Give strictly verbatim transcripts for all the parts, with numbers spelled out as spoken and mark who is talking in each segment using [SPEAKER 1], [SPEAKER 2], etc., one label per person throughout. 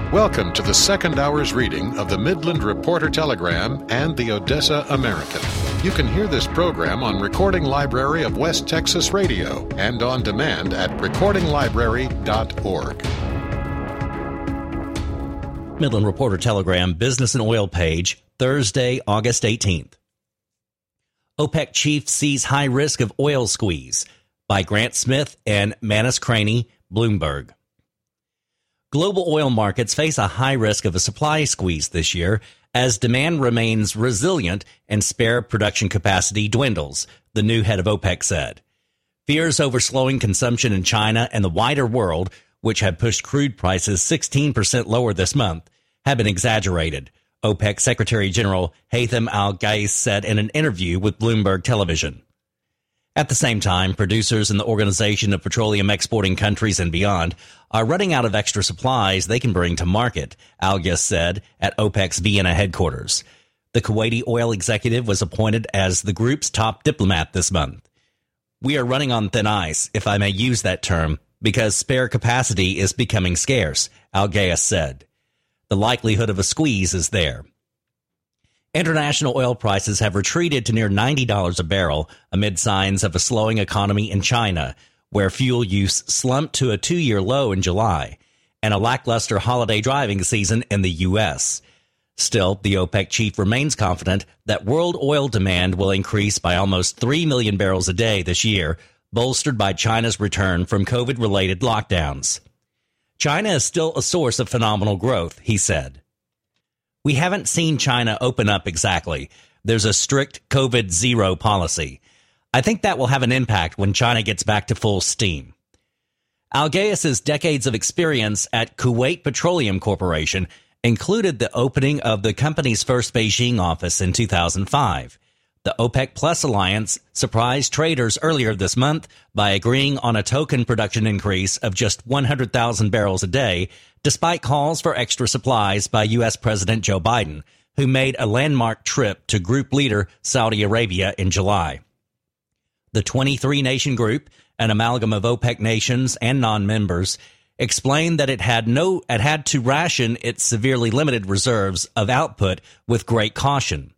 [SPEAKER 1] Welcome to the second hour's reading of the Midland Reporter Telegram and the Odessa American. You can hear this program on Recording Library of West Texas Radio and on demand at recording library dot org.
[SPEAKER 2] Midland Reporter Telegram Business and Oil page, Thursday, August eighteenth. OPEC chief sees high risk of oil squeeze by Grant Smith and Manus Craney, Bloomberg. Global oil markets face a high risk of a supply squeeze this year as demand remains resilient and spare production capacity dwindles, the new head of OPEC said. Fears over slowing consumption in China and the wider world, which had pushed crude prices sixteen percent lower this month, have been exaggerated, OPEC Secretary General Haytham Al-Ghais said in an interview with Bloomberg Television. At the same time, producers in the Organization of Petroleum Exporting Countries and beyond are running out of extra supplies they can bring to market, Al-Ghais said at OPEC's Vienna headquarters. The Kuwaiti oil executive was appointed as the group's top diplomat this month. We are running on thin ice, if I may use that term, because spare capacity is becoming scarce, Al-Ghais said. The likelihood of a squeeze is there. International oil prices have retreated to near ninety dollars a barrel amid signs of a slowing economy in China, where fuel use slumped to a two-year low in July, and a lackluster holiday driving season in the U S. Still, the OPEC chief remains confident that world oil demand will increase by almost three million barrels a day this year, bolstered by China's return from COVID-related lockdowns. China is still a source of phenomenal growth, he said. We haven't seen China open up exactly. There's a strict COVID zero policy. I think that will have an impact when China gets back to full steam. Al-Ghais' decades of experience at Kuwait Petroleum Corporation included the opening of the company's first Beijing office in two thousand five. The OPEC Plus alliance surprised traders earlier this month by agreeing on a token production increase of just one hundred thousand barrels a day, despite calls for extra supplies by U S. President Joe Biden, who made a landmark trip to group leader Saudi Arabia in July. The twenty-three nation group, an amalgam of OPEC nations and non-members, explained that it had no it had to ration its severely limited reserves of output with great caution.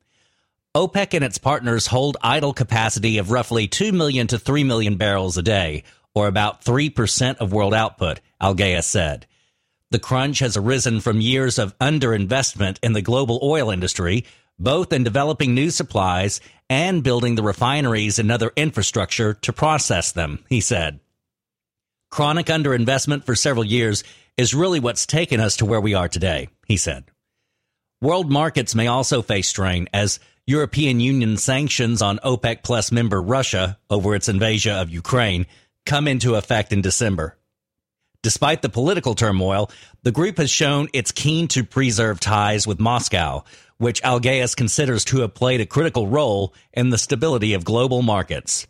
[SPEAKER 2] OPEC and its partners hold idle capacity of roughly two million to three million barrels a day, or about three percent of world output, Al-Ghais said. The crunch has arisen from years of underinvestment in the global oil industry, both in developing new supplies and building the refineries and other infrastructure to process them, he said. Chronic underinvestment for several years is really what's taken us to where we are today, he said. World markets may also face strain as European Union sanctions on OPEC Plus member Russia over its invasion of Ukraine come into effect in December. Despite the political turmoil, the group has shown it's keen to preserve ties with Moscow, which Al-Ghais considers to have played a critical role in the stability of global markets.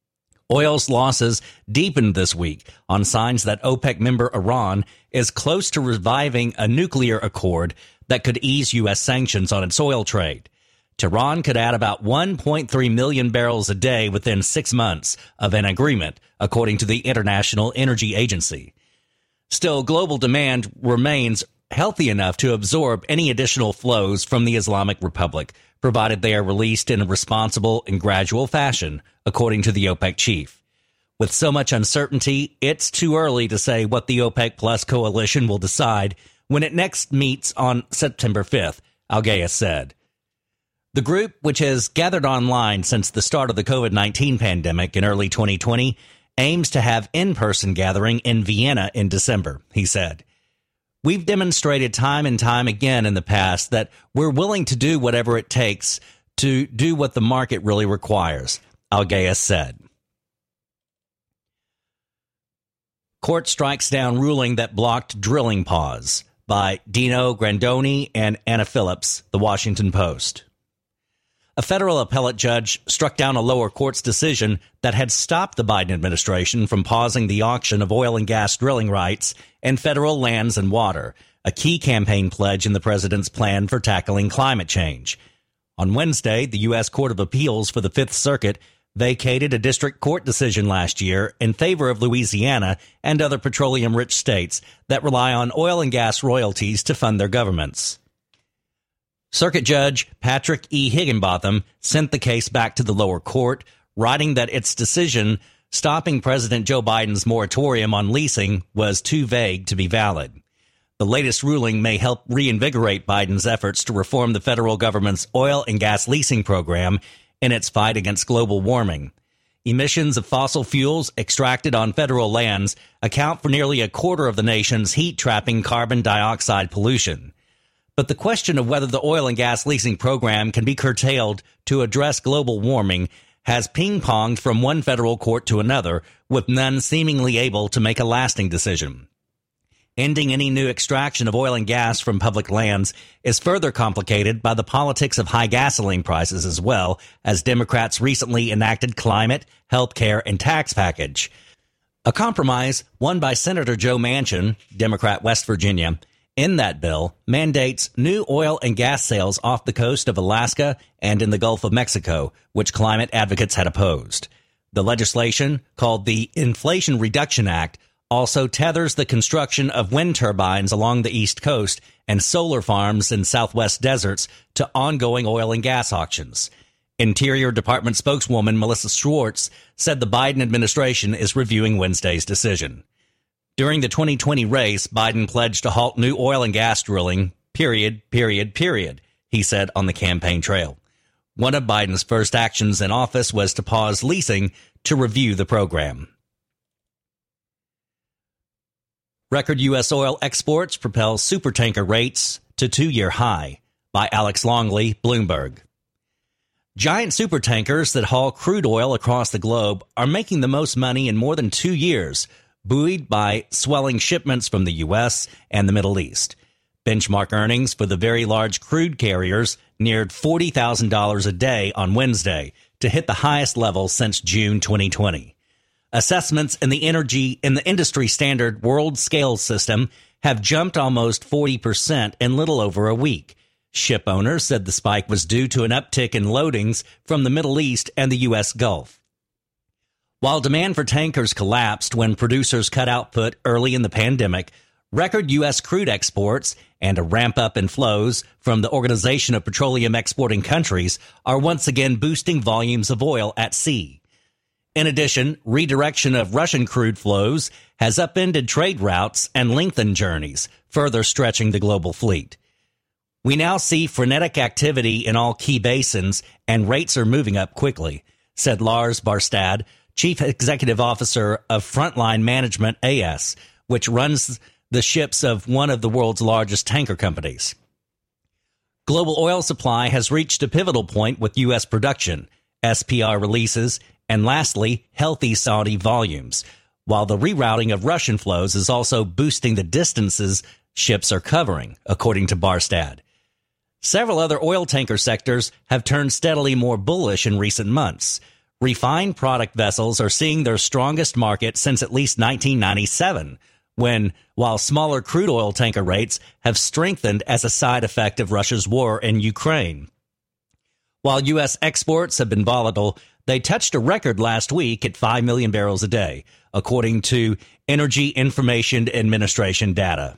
[SPEAKER 2] Oil's losses deepened this week on signs that OPEC member Iran is close to reviving a nuclear accord that could ease U S sanctions on its oil trade. Tehran could add about one point three million barrels a day within six months of an agreement, according to the International Energy Agency. Still, global demand remains healthy enough to absorb any additional flows from the Islamic Republic, provided they are released in a responsible and gradual fashion, according to the OPEC chief. With so much uncertainty, it's too early to say what the OPEC Plus coalition will decide when it next meets on September fifth, Al-Ghais said. The group, which has gathered online since the start of the COVID nineteen pandemic in early twenty twenty, aims to have in-person gathering in Vienna in December, he said. We've demonstrated time and time again in the past that we're willing to do whatever it takes to do what the market really requires, Al-Ghais said. Court strikes down ruling that blocked drilling pause by Dino Grandoni and Anna Phillips, The Washington Post. A federal appellate judge struck down a lower court's decision that had stopped the Biden administration from pausing the auction of oil and gas drilling rights in federal lands and water, a key campaign pledge in the president's plan for tackling climate change. On Wednesday, the U S. Court of Appeals for the Fifth Circuit vacated a district court decision last year in favor of Louisiana and other petroleum-rich states that rely on oil and gas royalties to fund their governments. Circuit Judge Patrick E. Higginbotham sent the case back to the lower court, writing that its decision stopping President Joe Biden's moratorium on leasing was too vague to be valid. The latest ruling may help reinvigorate Biden's efforts to reform the federal government's oil and gas leasing program in its fight against global warming. Emissions of fossil fuels extracted on federal lands account for nearly a quarter of the nation's heat-trapping carbon dioxide pollution. But the question of whether the oil and gas leasing program can be curtailed to address global warming has ping-ponged from one federal court to another, with none seemingly able to make a lasting decision. Ending any new extraction of oil and gas from public lands is further complicated by the politics of high gasoline prices, as well as Democrats' recently enacted climate, health care, and tax package. A compromise won by Senator Joe Manchin, Democrat West Virginia, in that bill mandates new oil and gas sales off the coast of Alaska and in the Gulf of Mexico, which climate advocates had opposed. The legislation, called the Inflation Reduction Act, also tethers the construction of wind turbines along the East Coast and solar farms in Southwest deserts to ongoing oil and gas auctions. Interior Department spokeswoman Melissa Schwartz said the Biden administration is reviewing Wednesday's decision. During the twenty twenty race, Biden pledged to halt new oil and gas drilling, period, period, period, he said on the campaign trail. One of Biden's first actions in office was to pause leasing to review the program. Record U S oil exports propel supertanker rates to two-year high, by Alex Longley, Bloomberg. Giant supertankers that haul crude oil across the globe are making the most money in more than two years, buoyed by swelling shipments from the U S and the Middle East. Benchmark earnings for the very large crude carriers neared forty thousand dollars a day on Wednesday, to hit the highest level since June twenty twenty. Assessments in the energy in the industry standard world scale system have jumped almost forty percent in little over a week. Ship owners said the spike was due to an uptick in loadings from the Middle East and the U S Gulf. While demand for tankers collapsed when producers cut output early in the pandemic, record U S crude exports and a ramp-up in flows from the Organization of Petroleum Exporting Countries are once again boosting volumes of oil at sea. In addition, redirection of Russian crude flows has upended trade routes and lengthened journeys, further stretching the global fleet. We now see frenetic activity in all key basins, and rates are moving up quickly, said Lars Barstad, Chief Executive Officer of Frontline Management A S, which runs the ships of one of the world's largest tanker companies. Global oil supply has reached a pivotal point with U S production, S P R releases, and lastly, healthy Saudi volumes, while the rerouting of Russian flows is also boosting the distances ships are covering, according to Barstad. Several other oil tanker sectors have turned steadily more bullish in recent months. Refined product vessels are seeing their strongest market since at least nineteen ninety-seven, when, while smaller crude oil tanker rates have strengthened as a side effect of Russia's war in Ukraine. While U S exports have been volatile, they touched a record last week at five million barrels a day, according to Energy Information Administration data.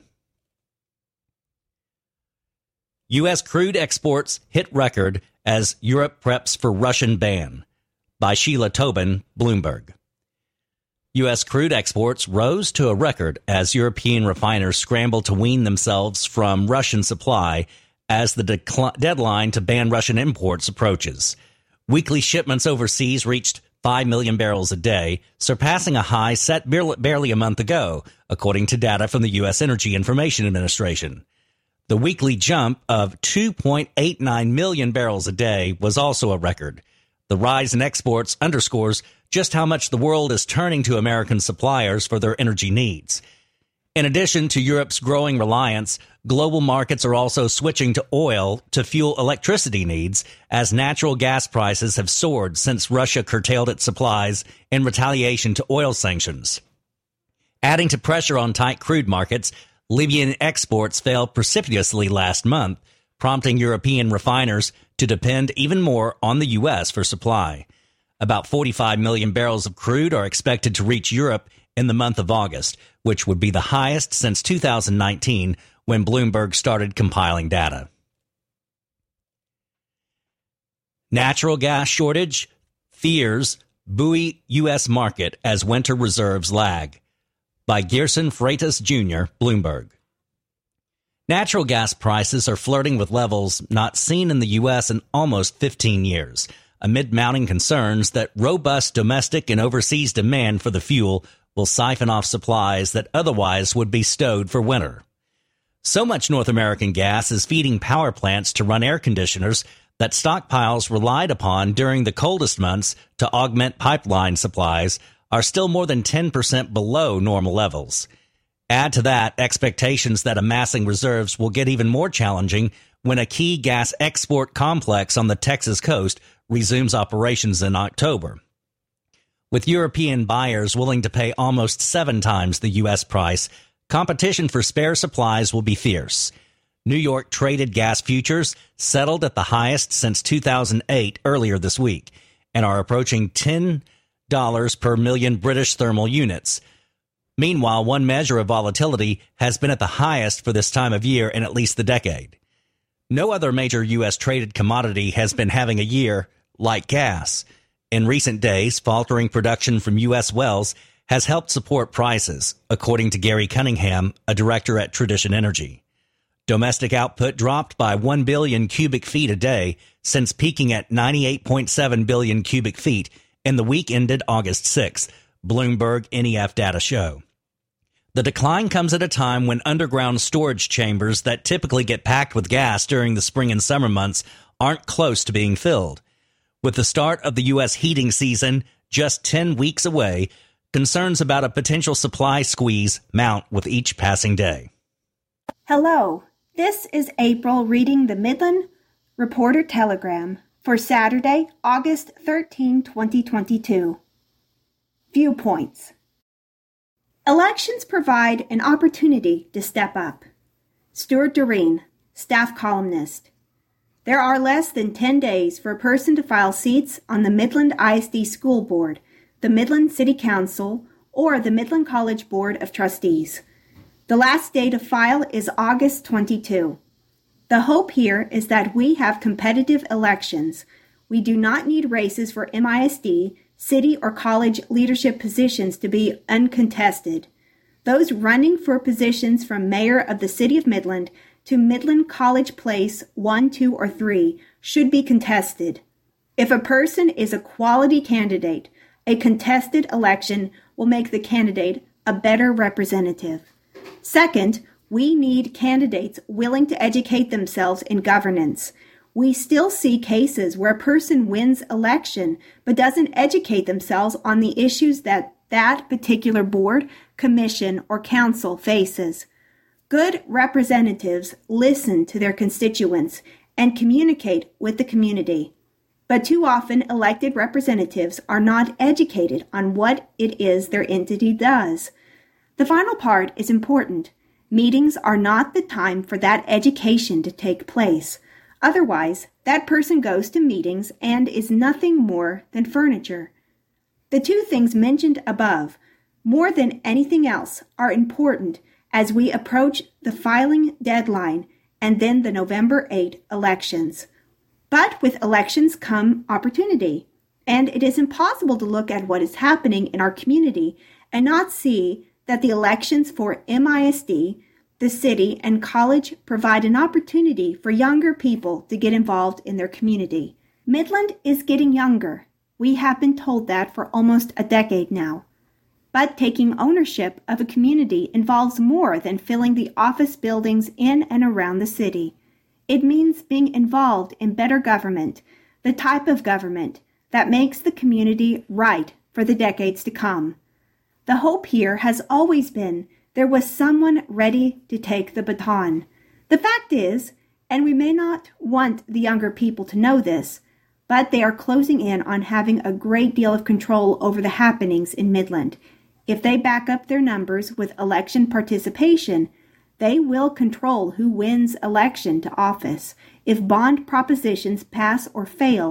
[SPEAKER 2] U S crude exports hit record as Europe preps for Russian ban, by Sheila Tobin, Bloomberg. U S crude exports rose to a record as European refiners scramble to wean themselves from Russian supply as the decl- deadline to ban Russian imports approaches. Weekly shipments overseas reached five million barrels a day, surpassing a high set barely a month ago, according to data from the U S Energy Information Administration. The weekly jump of two point eight nine million barrels a day was also a record. The rise in exports underscores just how much the world is turning to American suppliers for their energy needs. In addition to Europe's growing reliance, global markets are also switching to oil to fuel electricity needs as natural gas prices have soared since Russia curtailed its supplies in retaliation to oil sanctions. Adding to pressure on tight crude markets, Libyan exports fell precipitously last month, prompting European refiners to depend even more on the U S for supply. About forty-five million barrels of crude are expected to reach Europe in the month of August, which would be the highest since two thousand nineteen, when Bloomberg started compiling data. Natural gas shortage fears buoy U S market as winter reserves lag. By Gerson Freitas Junior, Bloomberg. Natural gas prices are flirting with levels not seen in the U S in almost fifteen years, amid mounting concerns that robust domestic and overseas demand for the fuel will siphon off supplies that otherwise would be stowed for winter. So much North American gas is feeding power plants to run air conditioners that stockpiles relied upon during the coldest months to augment pipeline supplies are still more than ten percent below normal levels. Add to that expectations that amassing reserves will get even more challenging when a key gas export complex on the Texas coast resumes operations in October. With European buyers willing to pay almost seven times the U S price, competition for spare supplies will be fierce. New York traded gas futures settled at the highest since two thousand eight earlier this week and are approaching ten dollars per million British thermal units. Meanwhile, one measure of volatility has been at the highest for this time of year in at least the decade. No other major U S traded commodity has been having a year like gas. In recent days, faltering production from U S wells has helped support prices, according to Gary Cunningham, a director at Tradition Energy. Domestic output dropped by one billion cubic feet a day since peaking at ninety-eight point seven billion cubic feet in the week ended August sixth, Bloomberg N E F data show. The decline comes at a time when underground storage chambers that typically get packed with gas during the spring and summer months aren't close to being filled. With the start of the U S heating season just ten weeks away, concerns about a potential supply squeeze mount with each passing day.
[SPEAKER 3] Hello, this is April reading the Midland Reporter Telegram for Saturday, August thirteenth, twenty twenty-two. Viewpoints. Elections provide an opportunity to step up. Stuart Doreen, staff columnist. There are less than ten days for a person to file seats on the Midland I S D School Board, the Midland City Council, or the Midland College Board of Trustees. The last day to file is August twenty-second. The hope here is that we have competitive elections. We do not need races for M I S D, city, or college leadership positions to be uncontested. Those running for positions from mayor of the city of Midland to Midland College Place one, two, or three should be contested. If a person is a quality candidate, a contested election will make the candidate a better representative. Second, we need candidates willing to educate themselves in governance. We still see cases where a person wins election but doesn't educate themselves on the issues that that particular board, commission, or council faces. Good representatives listen to their constituents and communicate with the community. But too often, elected representatives are not educated on what it is their entity does. The final part is important. Meetings are not the time for that education to take place. Otherwise, that person goes to meetings and is nothing more than furniture. The two things mentioned above, more than anything else, are important as we approach the filing deadline and then the November eighth elections. But with elections come opportunity, and it is impossible to look at what is happening in our community and not see that the elections for M I S D, the city, and college provide an opportunity for younger people to get involved in their community. Midland is getting younger. We have been told that for almost a decade now. But taking ownership of a community involves more than filling the office buildings in and around the city. It means being involved in better government, the type of government that makes the community right for the decades to come. The hope here has always been there was someone ready to take the baton. The fact is, and we may not want the younger people to know this, but they are closing in on having a great deal of control over the happenings in Midland. If they back up their numbers with election participation, they will control who wins election to office. If bond propositions pass or fail,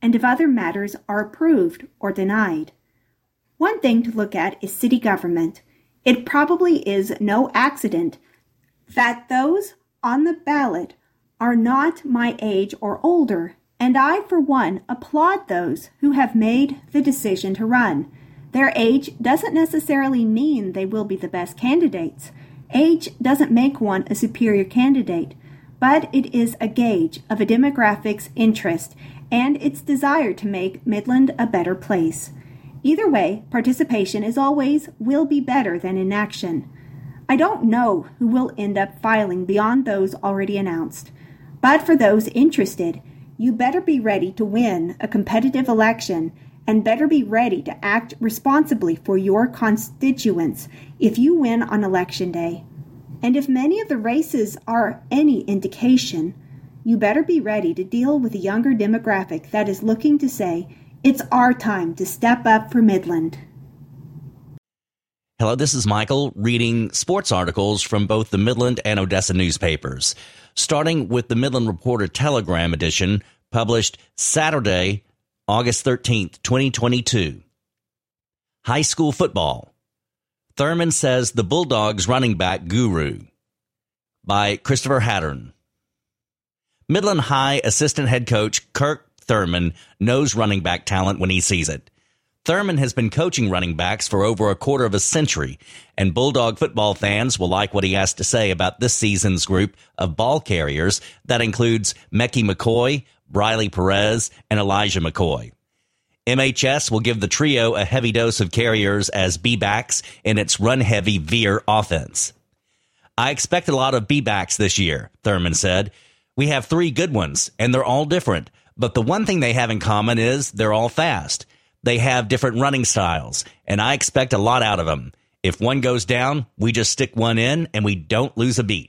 [SPEAKER 3] and if other matters are approved or denied. One thing to look at is city government. It probably is no accident that those on the ballot are not my age or older, and I, for one, applaud those who have made the decision to run. Their age doesn't necessarily mean they will be the best candidates. Age doesn't make one a superior candidate, but it is a gauge of a demographic's interest and its desire to make Midland a better place. Either way, participation is always will be better than inaction. I don't know who will end up filing beyond those already announced, but for those interested, you better be ready to win a competitive election and better be ready to act responsibly for your constituents if you win on Election Day. And if many of the races are any indication, you better be ready to deal with a younger demographic that is looking to say, it's our time to step up for Midland.
[SPEAKER 2] Hello, this is Michael reading sports articles from both the Midland and Odessa newspapers, starting with the Midland Reporter Telegram edition, published Saturday, August thirteenth, twenty twenty-two. High school football. Thurman says the Bulldogs running back guru, by Christopher Hattern. Midland High assistant head coach Kirk Thurman knows running back talent when he sees it. Thurman has been coaching running backs for over a quarter of a century, and Bulldog football fans will like what he has to say about this season's group of ball carriers that includes Mecky McCoy, Briley Perez, and Elijah McCoy. M H S will give the trio a heavy dose of carriers as B-backs in its run-heavy veer offense. I expect a lot of B-backs this year, Thurman said. We have three good ones, and they're all different, but the one thing they have in common is they're all fast. They have different running styles, and I expect a lot out of them. If one goes down, we just stick one in, and we don't lose a beat.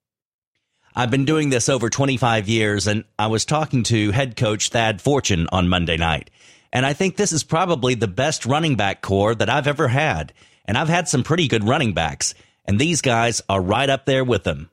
[SPEAKER 2] I've been doing this over twenty-five years, and I was talking to head coach Thad Fortune on Monday night, and I think this is probably the best running back core that I've ever had, and I've had some pretty good running backs, and these guys are right up there with them.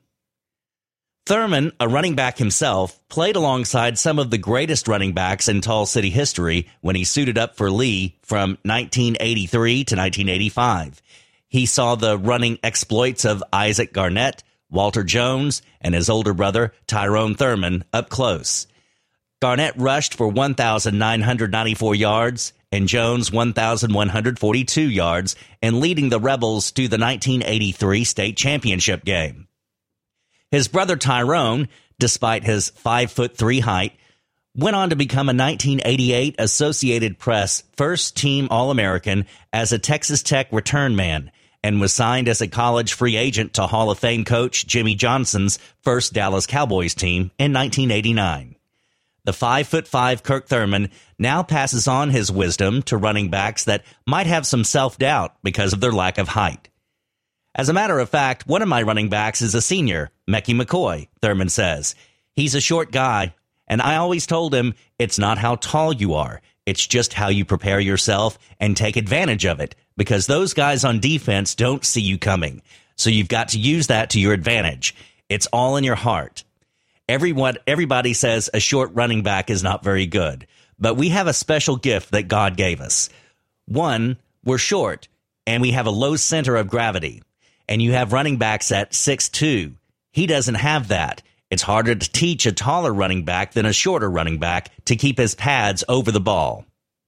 [SPEAKER 2] Thurman, a running back himself, played alongside some of the greatest running backs in Tall City history when he suited up for Lee from nineteen eighty-three to nineteen eighty-five. He saw the running exploits of Isaac Garnett, Walter Jones, and his older brother, Tyrone Thurman, up close. Garnett rushed for one thousand nine hundred ninety-four yards and Jones one thousand one hundred forty-two yards, and leading the Rebels to the nineteen eighty-three state championship game. His brother Tyrone, despite his five foot three height, went on to become a nineteen eighty-eight Associated Press first-team All-American as a Texas Tech return man and was signed as a college free agent to Hall of Fame coach Jimmy Johnson's first Dallas Cowboys team in nineteen eighty-nine. The five foot five Kirk Thurman now passes on his wisdom to running backs that might have some self-doubt because of their lack of height. As a matter of fact, one of my running backs is a senior, Mecky McCoy, Thurman says. He's a short guy, and I always told him it's not how tall you are. It's just how you prepare yourself and take advantage of it, because those guys on defense don't see you coming. So you've got to use that to your advantage. It's all in your heart. Everyone, everybody says a short running back is not very good, but we have a special gift that God gave us. One, we're short, and we have a low center of gravity. And you have running backs at six two. He doesn't have that. It's harder to teach a taller running back than a shorter running back to keep his pads over the ball.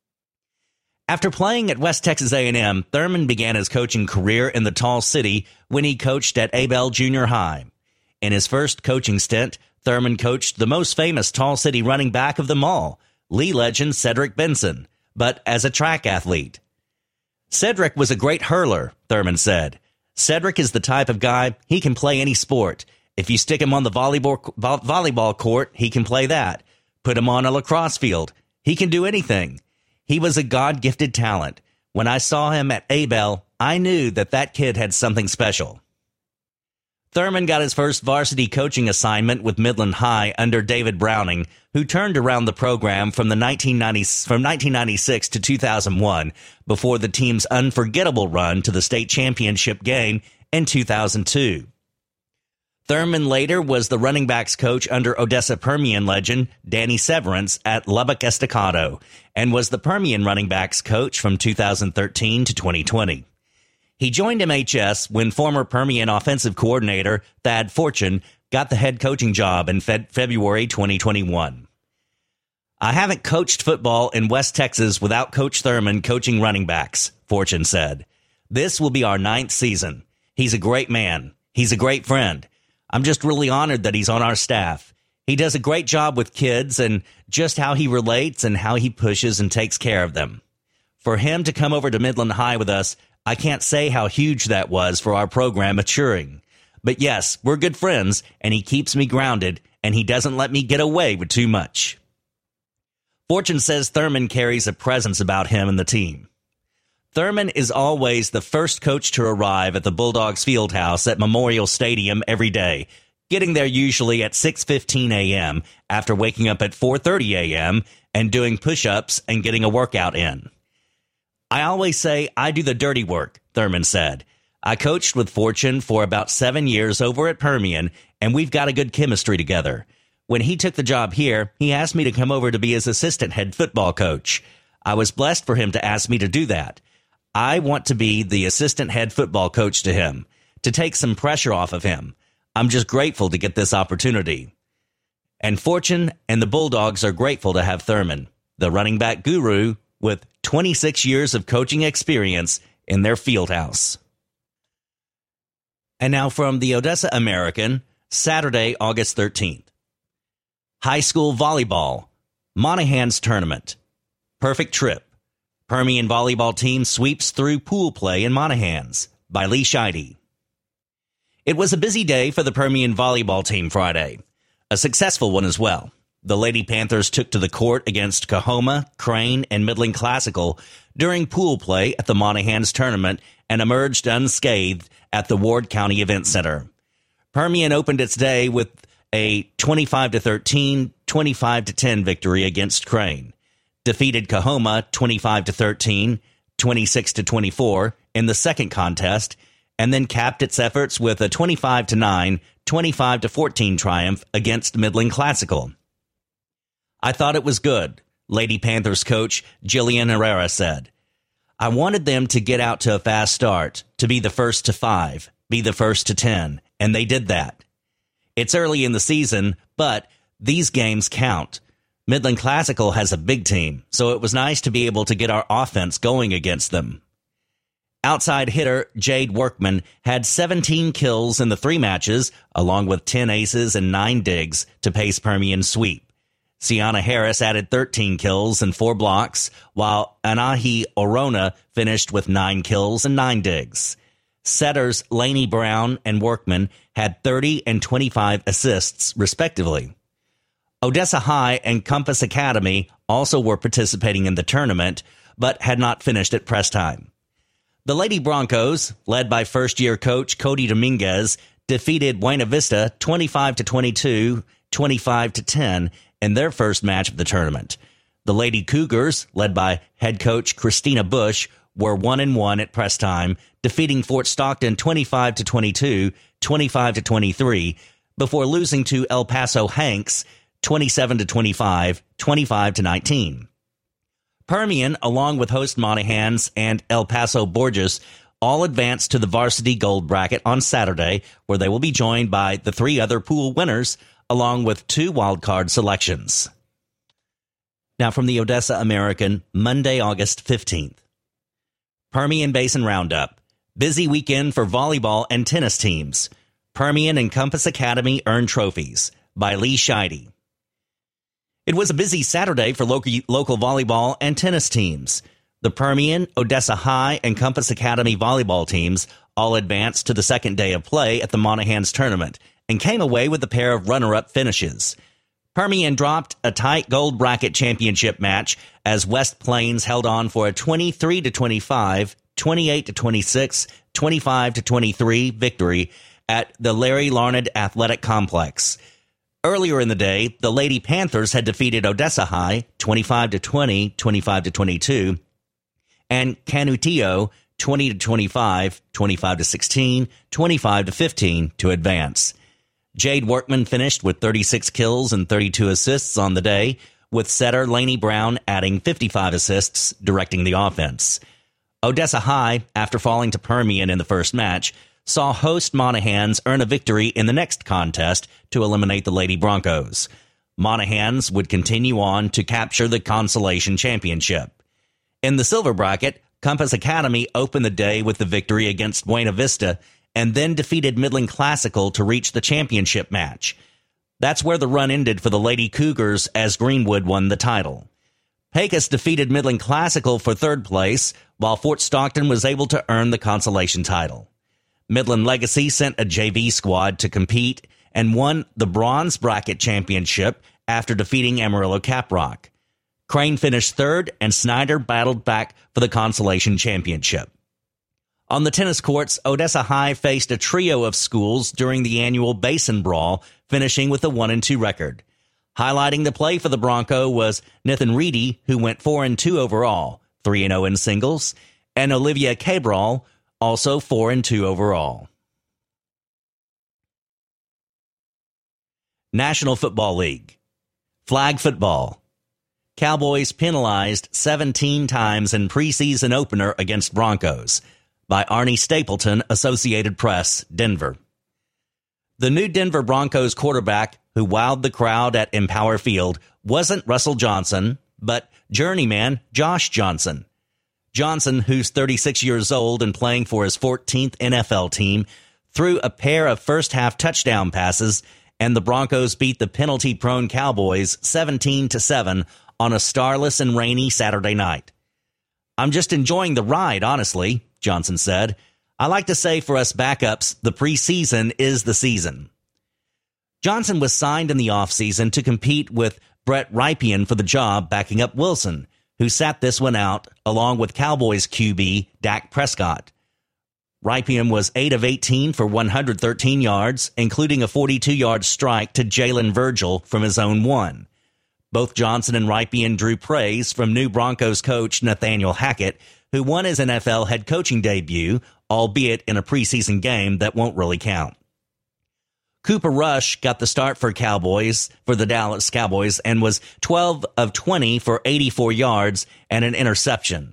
[SPEAKER 2] After playing at West Texas A and M, Thurman began his coaching career in the Tall City when he coached at Abell Junior High. In his first coaching stint, Thurman coached the most famous Tall City running back of them all, Lee legend Cedric Benson, but as a track athlete. Cedric was a great hurler, Thurman said. Cedric is the type of guy, he can play any sport. If you stick him on the volleyball, volleyball court, he can play that. Put him on a lacrosse field, he can do anything. He was a God-gifted talent. When I saw him at Abell, I knew that that kid had something special. Thurman got his first varsity coaching assignment with Midland High under David Browning, who turned around the program from the nineteen ninety from nineteen ninety-six to two thousand one before the team's unforgettable run to the state championship game in two thousand two. Thurman later was the running backs coach under Odessa Permian legend Danny Severance at Lubbock Estacado and was the Permian running backs coach from two thousand thirteen to twenty twenty. He joined M H S when former Permian offensive coordinator Thad Fortune got the head coaching job in Fe- February twenty twenty-one. I haven't coached football in West Texas without Coach Thurman coaching running backs, Fortune said. This will be our ninth season. He's a great man. He's a great friend. I'm just really honored that he's on our staff. He does a great job with kids and just how he relates and how he pushes and takes care of them. For him to come over to Midland High with us, I can't say how huge that was for our program maturing. But yes, we're good friends, and he keeps me grounded, and he doesn't let me get away with too much. Fortune says Thurman carries a presence about him and the team. Thurman is always the first coach to arrive at the Bulldogs Fieldhouse at Memorial Stadium every day, getting there usually at six fifteen a.m. after waking up at four thirty a.m. and doing push-ups and getting a workout in. I always say I do the dirty work, Thurman said. I coached with Fortune for about seven years over at Permian, and we've got a good chemistry together. When he took the job here, he asked me to come over to be his assistant head football coach. I was blessed for him to ask me to do that. I want to be the assistant head football coach to him, to take some pressure off of him. I'm just grateful to get this opportunity. And Fortune and the Bulldogs are grateful to have Thurman, the running back guru with twenty-six years of coaching experience, in their fieldhouse. And now from the Odessa American, Saturday, August thirteenth. High school volleyball, Monahan's tournament. Perfect trip. Permian volleyball team sweeps through pool play in Monahan's, by Lee Scheide. It was a busy day for the Permian volleyball team Friday. A successful one as well. The Lady Panthers took to the court against Coahoma, Crane, and Midland Classical during pool play at the Monahan's tournament and emerged unscathed at the Ward County Event Center. Permian opened its day with a twenty-five to thirteen, twenty-five to ten victory against Crane. Defeated Coahoma twenty-five to thirteen, twenty-six to twenty-four in the second contest, and then capped its efforts with a twenty-five to nine, twenty-five to fourteen triumph against Midland Classical. I thought it was good, Lady Panthers coach Jillian Herrera said. I wanted them to get out to a fast start, to be the first to five, be the first to ten, and they did that. It's early in the season, but these games count. Midland Classical has a big team, so it was nice to be able to get our offense going against them. Outside hitter Jade Workman had seventeen kills in the three matches, along with ten aces and nine digs to pace Permian's sweep. Sienna Harris added thirteen kills and four blocks, while Anahi Orona finished with nine kills and nine digs. Setters Laney Brown and Workman had thirty and twenty-five assists, respectively. Odessa High and Compass Academy also were participating in the tournament, but had not finished at press time. The Lady Broncos, led by first-year coach Cody Dominguez, defeated Buena Vista twenty-five to twenty-two, twenty-five to ten in their first match of the tournament. The Lady Cougars, led by head coach Christina Bush, were one and one at press time, defeating Fort Stockton twenty-five to twenty-two, twenty-five to twenty-three, before losing to El Paso Hanks twenty-seven to twenty-five, twenty-five to nineteen. Permian, along with host Monahan's and El Paso Borges, all advanced to the varsity gold bracket on Saturday, where they will be joined by the three other pool winners, along with two wildcard selections. Now from the Odessa American, Monday, August fifteenth. Permian Basin Roundup. Busy weekend for volleyball and tennis teams. Permian and Compass Academy earn trophies, by Lee Scheide. It was a busy Saturday for local, local volleyball and tennis teams. The Permian, Odessa High, and Compass Academy volleyball teams all advanced to the second day of play at the Monahan's tournament and came away with a pair of runner-up finishes. Permian dropped a tight gold bracket championship match as West Plains held on for a twenty-three to twenty-five, twenty-eight to twenty-six, twenty-five to twenty-three victory at the Larry Larned Athletic Complex. Earlier in the day, the Lady Panthers had defeated Odessa High twenty-five to twenty, twenty-five to twenty-two, and Canutillo twenty to twenty-five, twenty-five to sixteen, twenty-five to fifteen to advance. Jade Workman finished with thirty-six kills and thirty-two assists on the day, with setter Lainey Brown adding fifty-five assists, directing the offense. Odessa High, after falling to Permian in the first match, saw host Monahans earn a victory in the next contest to eliminate the Lady Broncos. Monahans would continue on to capture the consolation championship. In the silver bracket, Compass Academy opened the day with the victory against Buena Vista and then defeated Midland Classical to reach the championship match. That's where the run ended for the Lady Cougars as Greenwood won the title. Pecos defeated Midland Classical for third place, while Fort Stockton was able to earn the consolation title. Midland Legacy sent a J V squad to compete and won the bronze bracket championship after defeating Amarillo Caprock. Crane finished third, and Snyder battled back for the consolation championship. On the tennis courts, Odessa High faced a trio of schools during the annual Basin Brawl, finishing with a one and two record. Highlighting the play for the Bronco was Nathan Reedy, who went four and two overall, three and oh in singles, and Olivia Cabral, also four and two overall. National Football League. Flag football. Cowboys penalized seventeen times in preseason opener against Broncos. By Arnie Stapleton, Associated Press, Denver. The new Denver Broncos quarterback who wowed the crowd at Empower Field wasn't Russell Johnson, but journeyman Josh Johnson. Johnson, who's thirty-six years old and playing for his fourteenth N F L team, threw a pair of first-half touchdown passes, and the Broncos beat the penalty-prone Cowboys seventeen to seven on a starless and rainy Saturday night. "I'm just enjoying the ride, honestly," Johnson said. "I like to say for us backups, the preseason is the season." Johnson was signed in the offseason to compete with Brett Rypien for the job backing up Wilson, who sat this one out along with Cowboys Q B Dak Prescott. Rypien was eight of eighteen for one hundred thirteen yards, including a forty-two-yard strike to Jalen Virgil from his own one. Both Johnson and Rypien drew praise from new Broncos coach Nathaniel Hackett, who won his N F L head coaching debut, albeit in a preseason game that won't really count. Cooper Rush got the start for Cowboys for the Dallas Cowboys and was twelve of twenty for eighty-four yards and an interception.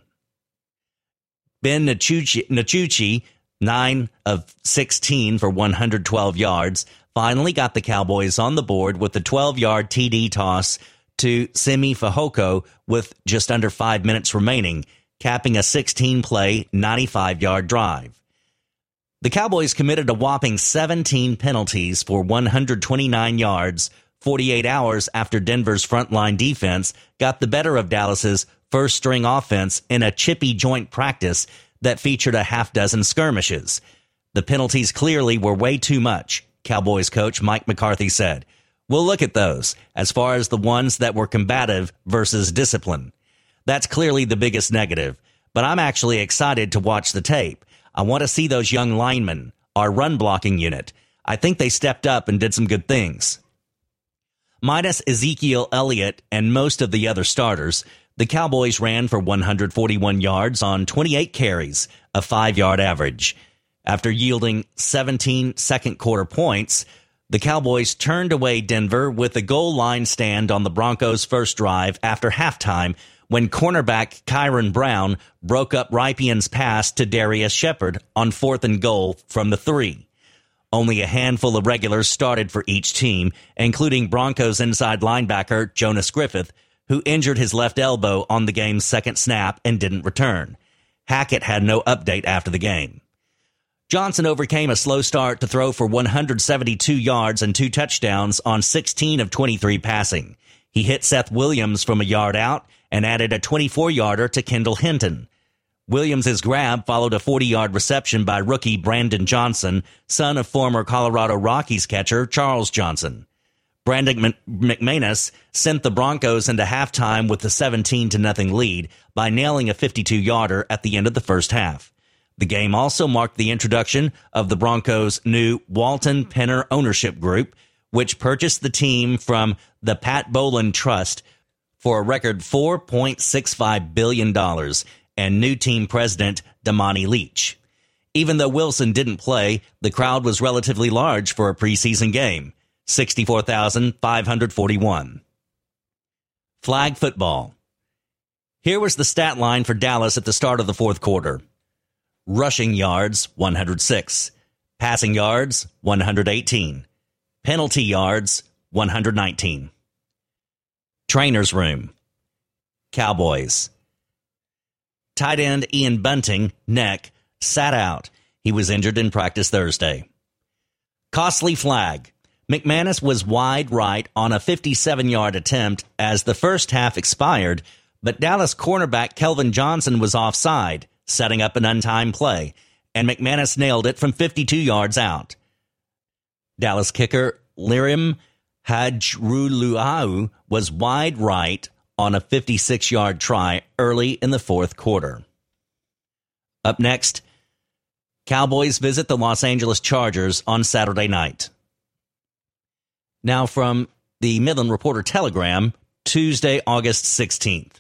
[SPEAKER 2] Ben Nachuchi, nine of sixteen for one hundred twelve yards, finally got the Cowboys on the board with the twelve-yard T D toss to Simi Fehoko with just under five minutes remaining, capping a sixteen-play, ninety-five-yard drive. The Cowboys committed a whopping seventeen penalties for one hundred twenty-nine yards, forty-eight hours after Denver's frontline defense got the better of Dallas's first-string offense in a chippy joint practice that featured a half-dozen skirmishes. The penalties clearly were way too much, Cowboys coach Mike McCarthy said. "We'll look at those, as far as the ones that were combative versus discipline. That's clearly the biggest negative, but I'm actually excited to watch the tape. I want to see those young linemen, our run-blocking unit. I think they stepped up and did some good things." Minus Ezekiel Elliott and most of the other starters, the Cowboys ran for one hundred forty-one yards on twenty-eight carries, a five-yard average. After yielding seventeen second-quarter points, the Cowboys turned away Denver with a goal line stand on the Broncos' first drive after halftime when cornerback Kyron Brown broke up Rypien's pass to Darius Shepard on fourth and goal from the three. Only a handful of regulars started for each team, including Broncos inside linebacker Jonas Griffith, who injured his left elbow on the game's second snap and didn't return. Hackett had no update after the game. Johnson overcame a slow start to throw for one hundred seventy-two yards and two touchdowns on sixteen of twenty-three passing. He hit Seth Williams from a yard out and added a twenty-four-yarder to Kendall Hinton. Williams' grab followed a forty-yard reception by rookie Brandon Johnson, son of former Colorado Rockies catcher Charles Johnson. Brandon McManus sent the Broncos into halftime with a seventeen to nothing lead by nailing a fifty-two-yarder at the end of the first half. The game also marked the introduction of the Broncos' new Walton Penner ownership group, which purchased the team from the Pat Boland Trust for a record four point six five billion dollars, and new team president Damani Leach. Even though Wilson didn't play, the crowd was relatively large for a preseason game, sixty-four thousand five hundred forty-one. Flag football. Here was the stat line for Dallas at the start of the fourth quarter. Rushing yards, one hundred six. Passing yards, one hundred eighteen. Penalty yards, one hundred nineteen. Trainer's room. Cowboys. Tight end Ian Bunting, neck, sat out. He was injured in practice Thursday. Costly flag. McManus was wide right on a fifty-seven-yard attempt as the first half expired, but Dallas cornerback Kelvin Johnson was offside, setting up an untimed play, and McManus nailed it from fifty-two yards out. Dallas kicker Lirim Hajrullahu was wide right on a fifty-six-yard try early in the fourth quarter. Up next, Cowboys visit the Los Angeles Chargers on Saturday night. Now from the Midland Reporter-Telegram, Tuesday, August sixteenth.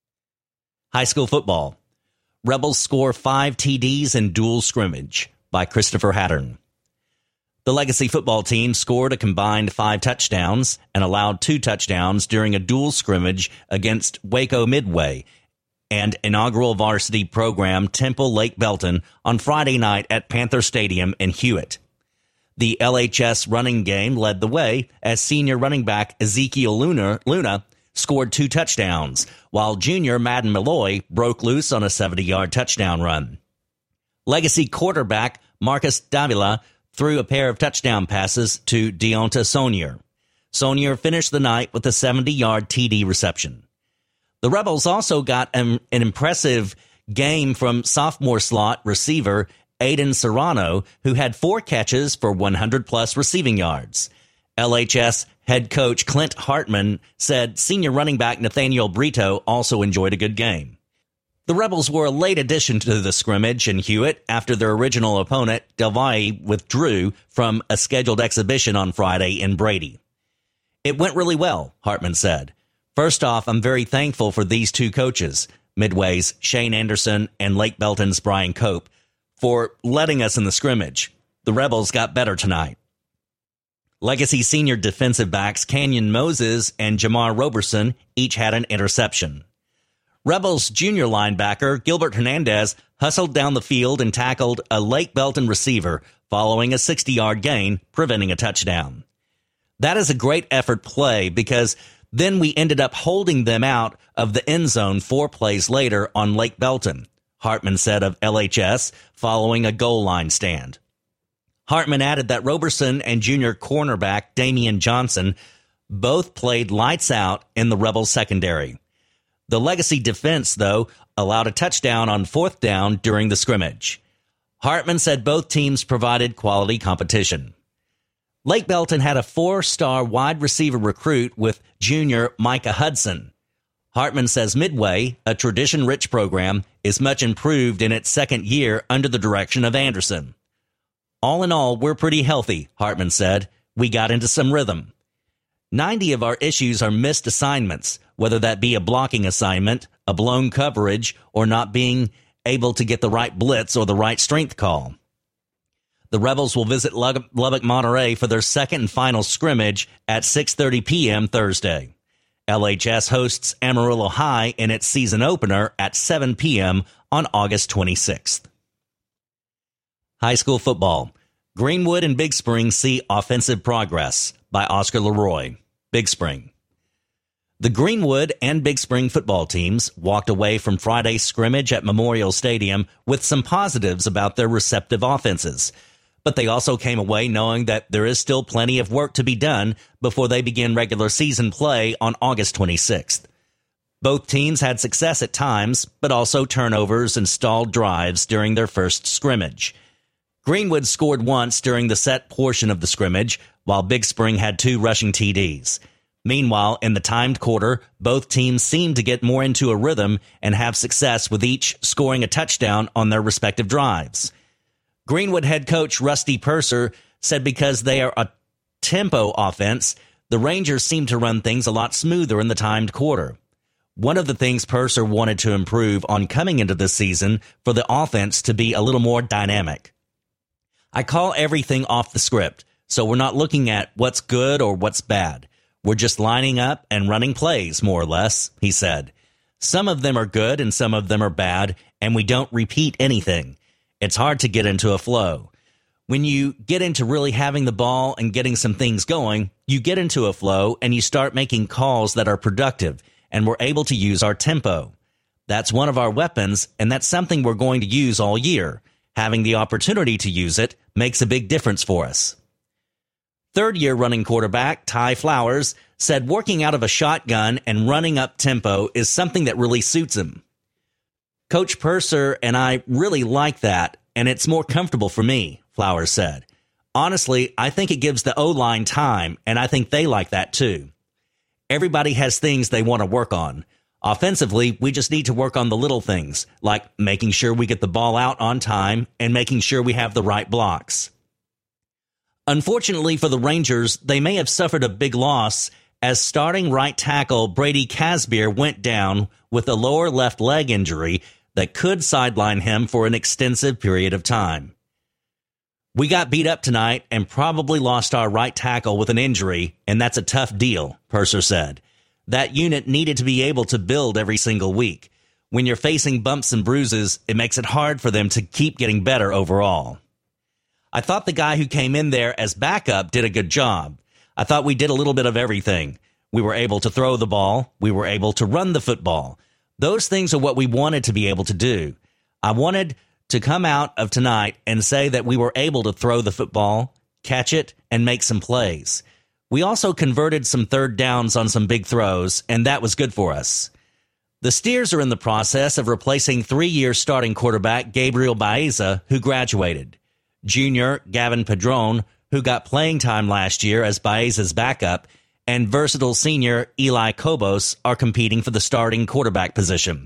[SPEAKER 2] High school football. Rebels score five T Ds in dual scrimmage by Christopher Hattern. The Legacy football team scored a combined five touchdowns and allowed two touchdowns during a dual scrimmage against Waco Midway and inaugural varsity program Temple Lake Belton on Friday night at Panther Stadium in Hewitt. The L H S running game led the way as senior running back Ezekiel Luna, Luna scored two touchdowns, while junior Madden Malloy broke loose on a seventy-yard touchdown run. Legacy quarterback Marcus Davila threw a pair of touchdown passes to Deonta Sonier. Sonier finished the night with a seventy-yard T D reception. The Rebels also got an, an impressive game from sophomore slot receiver Aiden Serrano, who had four catches for one hundred plus receiving yards. L H S head coach Clint Hartman said senior running back Nathaniel Brito also enjoyed a good game. The Rebels were a late addition to the scrimmage in Hewitt after their original opponent, Del Valle, withdrew from a scheduled exhibition on Friday in Brady. It went really well, Hartman said. First off, I'm very thankful for these two coaches, Midway's Shane Anderson and Lake Belton's Brian Cope, for letting us in the scrimmage. The Rebels got better tonight. Legacy senior defensive backs Canyon Moses and Jamar Roberson each had an interception. Rebels junior linebacker Gilbert Hernandez hustled down the field and tackled a Lake Belton receiver following a sixty-yard gain, preventing a touchdown. That is a great effort play because then we ended up holding them out of the end zone four plays later on Lake Belton, Hartman said of L H S following a goal line stand. Hartman added that Roberson and junior cornerback Damian Johnson both played lights out in the Rebels secondary. The Legacy defense, though, allowed a touchdown on fourth down during the scrimmage. Hartman said both teams provided quality competition. Lake Belton had a four-star wide receiver recruit with junior Micah Hudson. Hartman says Midway, a tradition-rich program, is much improved in its second year under the direction of Anderson. All in all, we're pretty healthy, Hartman said. We got into some rhythm. ninety of our issues are missed assignments, whether that be a blocking assignment, a blown coverage, or not being able to get the right blitz or the right strength call. The Rebels will visit Lubbock Monterey for their second and final scrimmage at six thirty p.m. Thursday. L H S hosts Amarillo High in its season opener at seven p.m. on August twenty-sixth. High school football. Greenwood and Big Spring see offensive progress by Oscar Leroy. Big Spring. The Greenwood and Big Spring football teams walked away from Friday's scrimmage at Memorial Stadium with some positives about their receptive offenses. But they also came away knowing that there is still plenty of work to be done before they begin regular season play on August twenty-sixth. Both teams had success at times, but also turnovers and stalled drives during their first scrimmage. Greenwood scored once during the set portion of the scrimmage, while Big Spring had two rushing T Ds. Meanwhile, in the timed quarter, both teams seemed to get more into a rhythm and have success with each scoring a touchdown on their respective drives. Greenwood head coach Rusty Purser said because they are a tempo offense, the Rangers seem to run things a lot smoother in the timed quarter. One of the things Purser wanted to improve on coming into this season for the offense to be a little more dynamic. I call everything off the script, so we're not looking at what's good or what's bad. We're just lining up and running plays, more or less, he said. Some of them are good and some of them are bad, and we don't repeat anything. It's hard to get into a flow. When you get into really having the ball and getting some things going, you get into a flow and you start making calls that are productive, and we're able to use our tempo. That's one of our weapons, and that's something we're going to use all year. Having the opportunity to use it makes a big difference for us. Third-year running quarterback Ty Flowers said working out of a shotgun and running up tempo is something that really suits him. Coach Purser and I really like that, and it's more comfortable for me, Flowers said. Honestly, I think it gives the O-line time, and I think they like that too. Everybody has things they want to work on. Offensively, we just need to work on the little things, like making sure we get the ball out on time and making sure we have the right blocks. Unfortunately for the Rangers, they may have suffered a big loss as starting right tackle Brady Casbier went down with a lower left leg injury that could sideline him for an extensive period of time. We got beat up tonight and probably lost our right tackle with an injury, and that's a tough deal, Purser said. That unit needed to be able to build every single week. When you're facing bumps and bruises, it makes it hard for them to keep getting better overall. I thought the guy who came in there as backup did a good job. I thought we did a little bit of everything. We were able to throw the ball. We were able to run the football. Those things are what we wanted to be able to do. I wanted to come out of tonight and say that we were able to throw the football, catch it, and make some plays. We also converted some third downs on some big throws, and that was good for us. The Steers are in the process of replacing three-year starting quarterback Gabriel Baeza, who graduated. Junior Gavin Padron, who got playing time last year as Baeza's backup, and versatile senior Eli Kobos are competing for the starting quarterback position.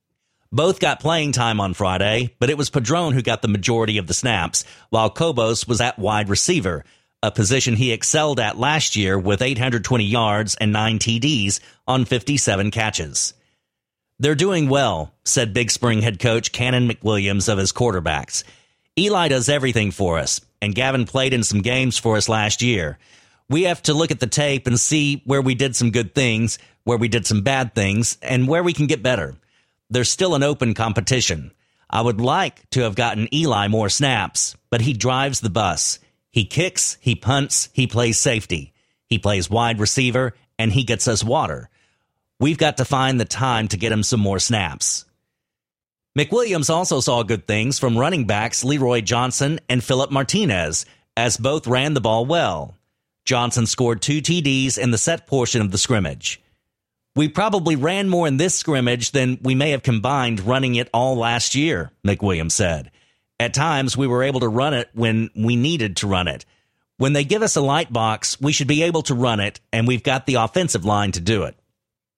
[SPEAKER 2] Both got playing time on Friday, but it was Padron who got the majority of the snaps, while Kobos was at wide receiver, a position he excelled at last year with eight hundred twenty yards and nine T Ds on fifty-seven catches. They're doing well, said Big Spring head coach Cannon McWilliams of his quarterbacks. Eli does everything for us, and Gavin played in some games for us last year. We have to look at the tape and see where we did some good things, where we did some bad things, and where we can get better. There's still an open competition. I would like to have gotten Eli more snaps, but he drives the bus. He kicks, he punts, he plays safety. He plays wide receiver, and he gets us water. We've got to find the time to get him some more snaps. McWilliams also saw good things from running backs Leroy Johnson and Philip Martinez, as both ran the ball well. Johnson scored two T Ds in the set portion of the scrimmage. We probably ran more in this scrimmage than we may have combined running it all last year, McWilliams said. At times, we were able to run it when we needed to run it. When they give us a light box, we should be able to run it, and we've got the offensive line to do it.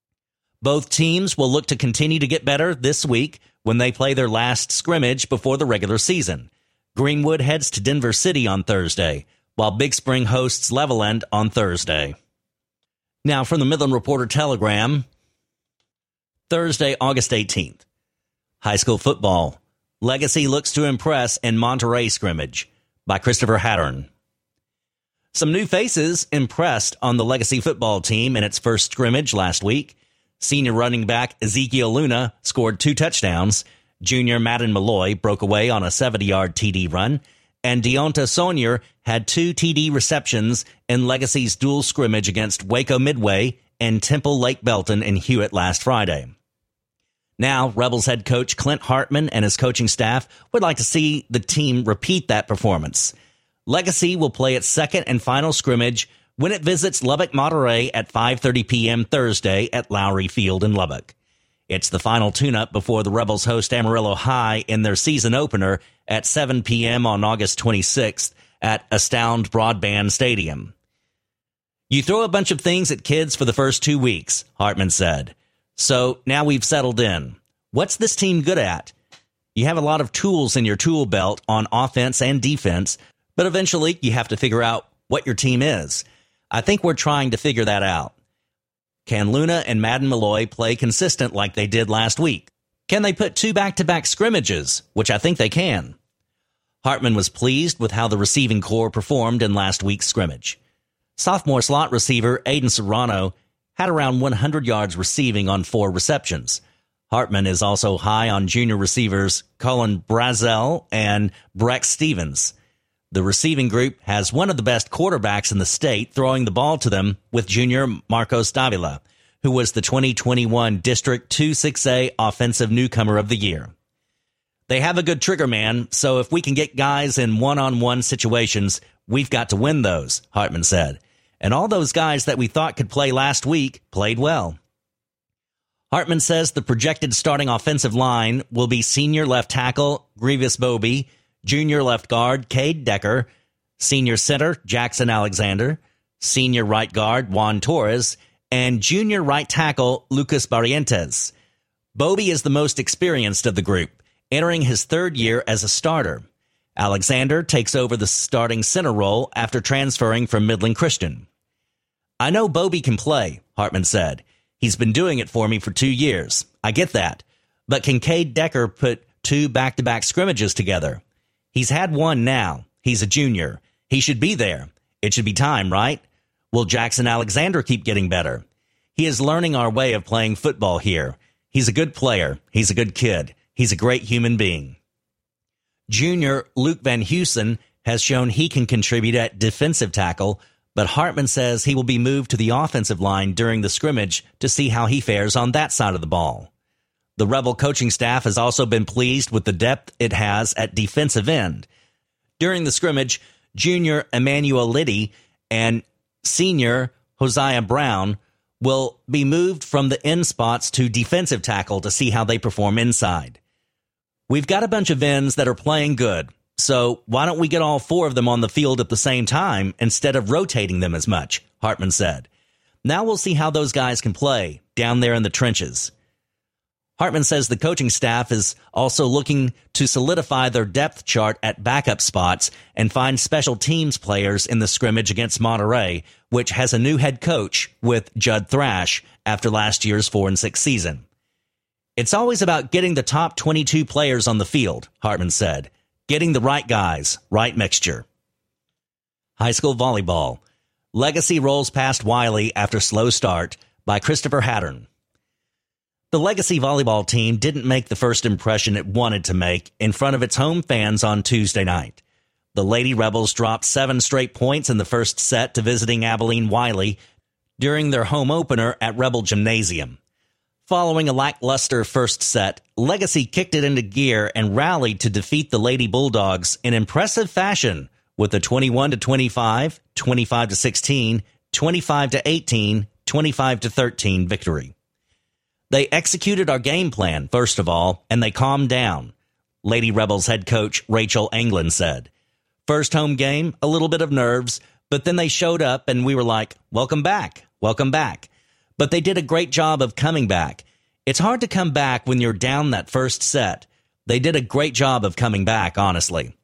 [SPEAKER 2] Both teams will look to continue to get better this week when they play their last scrimmage before the regular season. Greenwood heads to Denver City on Thursday, while Big Spring hosts Levelland on Thursday. Now from the Midland Reporter-Telegram, Thursday, August eighteenth. High school football. Legacy looks to impress in Monterey scrimmage, by Christopher Hattern. Some new faces impressed on the Legacy football team in its first scrimmage last week. Senior running back Ezekiel Luna scored two touchdowns. Junior Madden Malloy broke away on a seventy-yard T D run. And Deonta Sonier had two T D receptions in Legacy's dual scrimmage against Waco Midway and Temple Lake Belton in Hewitt last Friday. Now, Rebels head coach Clint Hartman and his coaching staff would like to see the team repeat that performance. Legacy will play its second and final scrimmage when it visits Lubbock Monterey at five thirty p.m. Thursday at Lowry Field in Lubbock. It's the final tune-up before the Rebels host Amarillo High in their season opener at seven p.m. on August twenty-sixth at Astound Broadband Stadium. You throw a bunch of things at kids for the first two weeks, Hartman said. So now we've settled in. What's this team good at? You have a lot of tools in your tool belt on offense and defense, but eventually you have to figure out what your team is. I think we're trying to figure that out. Can Luna and Madden Malloy play consistent like they did last week? Can they put two back-to-back scrimmages, which I think they can? Hartman was pleased with how the receiving corps performed in last week's scrimmage. Sophomore slot receiver Aiden Serrano had around one hundred yards receiving on four receptions. Hartman is also high on junior receivers Colin Brazel and Breck Stevens. The receiving group has one of the best quarterbacks in the state throwing the ball to them with junior Marcos Davila, who was the twenty twenty-one District two six A Offensive Newcomer of the Year. They have a good trigger man, so if we can get guys in one-on-one situations, we've got to win those, Hartman said. And all those guys that we thought could play last week played well. Hartman says the projected starting offensive line will be senior left tackle Grievous Bobby, junior left guard Cade Decker, senior center Jackson Alexander, senior right guard Juan Torres, and junior right tackle Lucas Barrientos. Bobby is the most experienced of the group, entering his third year as a starter. Alexander takes over the starting center role after transferring from Midland Christian. I know Bobby can play, Hartman said. He's been doing it for me for two years. I get that. But can Cade Decker put two back-to-back scrimmages together? He's had one now. He's a junior. He should be there. It should be time, right? Will Jackson Alexander keep getting better? He is learning our way of playing football here. He's a good player. He's a good kid. He's a great human being. Junior Luke Van Heusen has shown he can contribute at defensive tackle, but Hartman says he will be moved to the offensive line during the scrimmage to see how he fares on that side of the ball. The Rebel coaching staff has also been pleased with the depth it has at defensive end. During the scrimmage, junior Emmanuel Liddy and senior Hosea Brown will be moved from the end spots to defensive tackle to see how they perform inside. We've got a bunch of ends that are playing good, so why don't we get all four of them on the field at the same time instead of rotating them as much, Hartman said. Now we'll see how those guys can play down there in the trenches. Hartman says the coaching staff is also looking to solidify their depth chart at backup spots and find special teams players in the scrimmage against Monterey, which has a new head coach with Judd Thrash after last year's four and six season. It's always about getting the top twenty-two players on the field, Hartman said. Getting the right guys, right mixture. High school volleyball. Legacy rolls past Wiley after slow start by Christopher Hattern. The Legacy volleyball team didn't make the first impression it wanted to make in front of its home fans on Tuesday night. The Lady Rebels dropped seven straight points in the first set to visiting Abilene Wiley during their home opener at Rebel Gymnasium. Following a lackluster first set, Legacy kicked it into gear and rallied to defeat the Lady Bulldogs in impressive fashion with a twenty-one to twenty-five, twenty-five to sixteen, twenty-five to eighteen, twenty-five to thirteen victory. They executed our game plan, first of all, and they calmed down, Lady Rebels head coach Rachel Anglin said. First home game, a little bit of nerves, but then they showed up and we were like, welcome back, welcome back. But they did a great job of coming back. It's hard to come back when you're down that first set. They did a great job of coming back, honestly.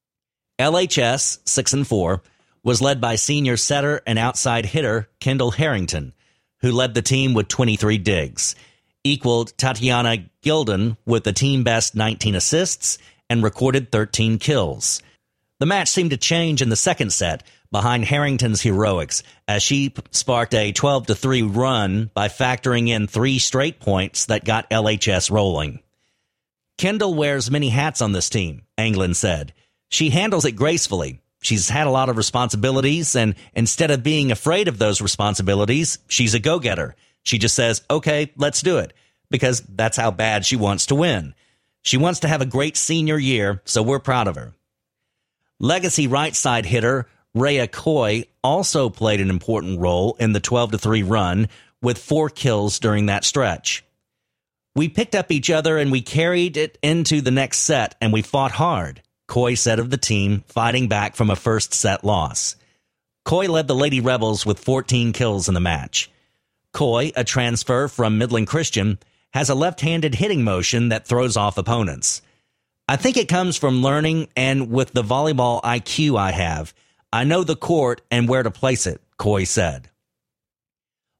[SPEAKER 2] L H S, six and four, was led by senior setter and outside hitter Kendall Harrington, who led the team with twenty-three digs, equaled Tatiana Gilden with the team-best nineteen assists, and recorded thirteen kills. The match seemed to change in the second set behind Harrington's heroics as she sparked a twelve to three run by factoring in three straight points that got L H S rolling. Kendall wears many hats on this team, Anglin said. She handles it gracefully. She's had a lot of responsibilities, and instead of being afraid of those responsibilities, she's a go-getter. She just says, okay, let's do it, because that's how bad she wants to win. She wants to have a great senior year, so we're proud of her. Legacy right side hitter Rhea Coy also played an important role in the twelve to three run with four kills during that stretch. We picked up each other and we carried it into the next set and we fought hard, Coy said of the team fighting back from a first set loss. Coy led the Lady Rebels with fourteen kills in the match. Coy, a transfer from Midland Christian, has a left-handed hitting motion that throws off opponents. I think it comes from learning, and with the volleyball I Q I have, I know the court and where to place it, Coy said.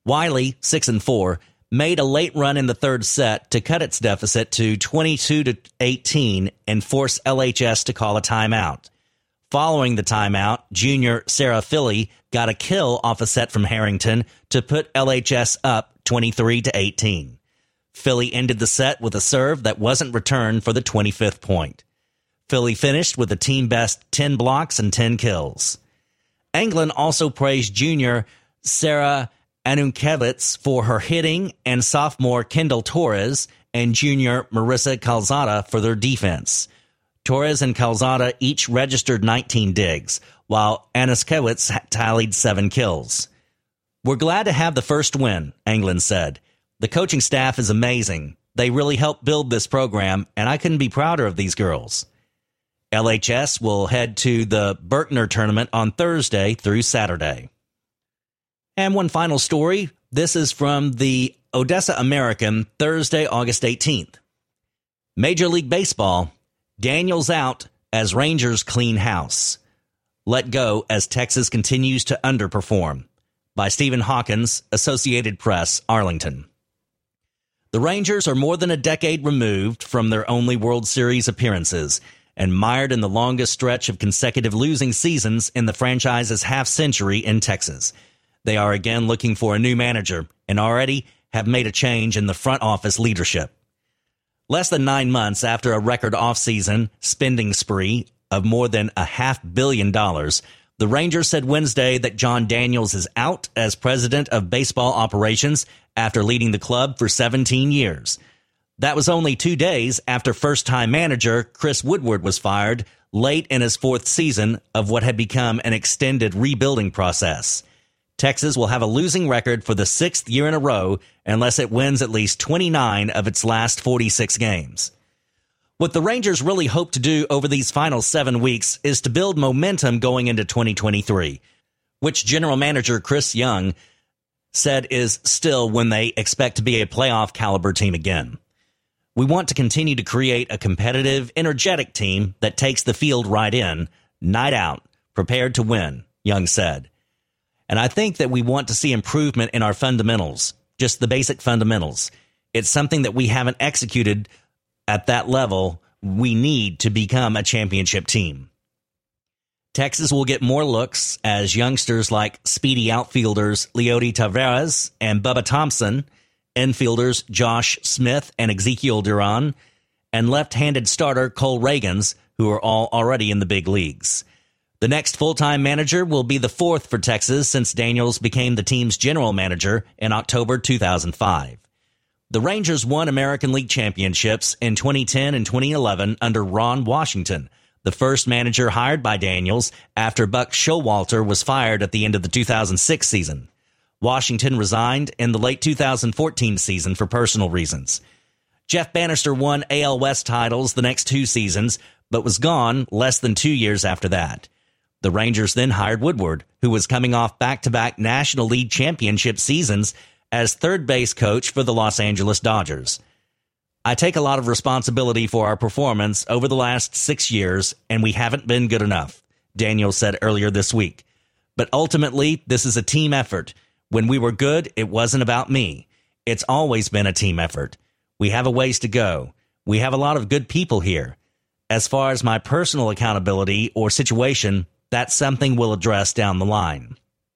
[SPEAKER 2] Wiley, six and four, made a late run in the third set to cut its deficit to twenty-two to eighteen and force L H S to call a timeout. Following the timeout, junior Sarah Philly got a kill off a set from Harrington to put L H S up twenty-three to eighteen. Philly ended the set with a serve that wasn't returned for the twenty-fifth point. Philly finished with a team best ten blocks and ten kills. Anglin also praised junior Sarah Anunkevitz for her hitting and sophomore Kendall Torres and junior Marissa Calzada for their defense. Torres and Calzada each registered nineteen digs, while Anunkevitz tallied seven kills. "We're glad to have the first win," Anglin said. "The coaching staff is amazing. They really helped build this program, and I couldn't be prouder of these girls." L H S will head to the Berkner tournament on Thursday through Saturday. And one final story. This is from the Odessa American, Thursday, August eighteenth. Major League Baseball, Daniels out as Rangers clean house. Let go as Texas continues to underperform. By Stephen Hawkins, Associated Press, Arlington. The Rangers are more than a decade removed from their only World Series appearances and mired in the longest stretch of consecutive losing seasons in the franchise's half-century in Texas. They are again looking for a new manager and already have made a change in the front office leadership. Less than nine months after a record offseason spending spree of more than a half billion dollars, the Rangers said Wednesday that John Daniels is out as president of baseball operations after leading the club for seventeen years. That was only two days after first-time manager Chris Woodward was fired late in his fourth season of what had become an extended rebuilding process. Texas will have a losing record for the sixth year in a row unless it wins at least twenty-nine of its last forty-six games. What the Rangers really hope to do over these final seven weeks is to build momentum going into twenty twenty-three, which general manager Chris Young said is still when they expect to be a playoff caliber team again. "We want to continue to create a competitive, energetic team that takes the field right in, night out, prepared to win," Young said. "And I think that we want to see improvement in our fundamentals, just the basic fundamentals. It's something that we haven't executed at that level we need to become a championship team." Texas will get more looks as youngsters like speedy outfielders Leody Taveras and Bubba Thompson, infielders Josh Smith and Ezekiel Duran, and left-handed starter Cole Reagans, who are all already in the big leagues. The next full-time manager will be the fourth for Texas since Daniels became the team's general manager in October two thousand five. The Rangers won American League championships in twenty ten and twenty eleven under Ron Washington, the first manager hired by Daniels after Buck Showalter was fired at the end of the two thousand six season. Washington resigned in the late two thousand fourteen season for personal reasons. Jeff Bannister won A L West titles the next two seasons, but was gone less than two years after that. The Rangers then hired Woodward, who was coming off back-to-back National League championship seasons as third base coach for the Los Angeles Dodgers. "I take a lot of responsibility for our performance over the last six years, and we haven't been good enough," Daniels said earlier this week. "But ultimately, this is a team effort. When we were good, it wasn't about me. It's always been a team effort. We have a ways to go. We have a lot of good people here. As far as my personal accountability or situation, that's something we'll address down the line."